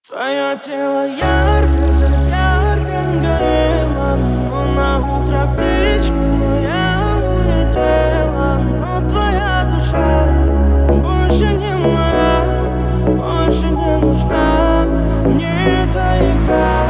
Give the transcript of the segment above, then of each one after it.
Твое тело ярко, ярко горело, но на утро птичка моя улетела. Но твоя душа больше не моя, больше не нужна мне эта игра.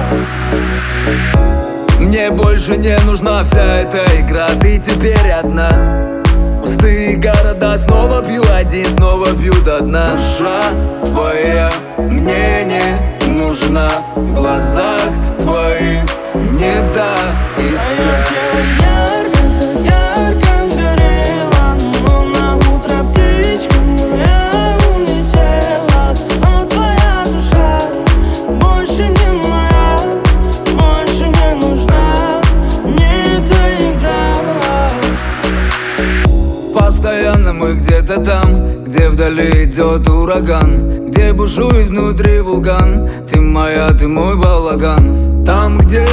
Мне больше не нужна вся эта игра, ты теперь одна. Пустые города снова пью один, снова пью до дна. Душа твоя мне не нужна, в глазах твоих не та искра. Твое тело ярко, ярко горело, но на утро птичка моя улетела. Но твоя душа больше не моя, больше не нужна мне эта игра. Постоянно мы где-то там, где вдали идет ураган, где бушует внутри вулкан. Ты моя, ты мой балаган. Там, где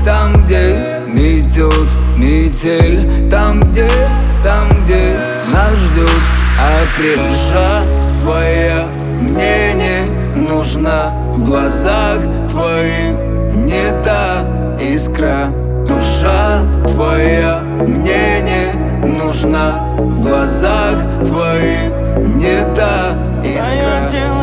метет метель, там, где нас ждет апрель. Душа твоя мне не нужна, в глазах твоих не та искра. Душа твоя мне не нужна, в глазах твоих не та искра. Твое тело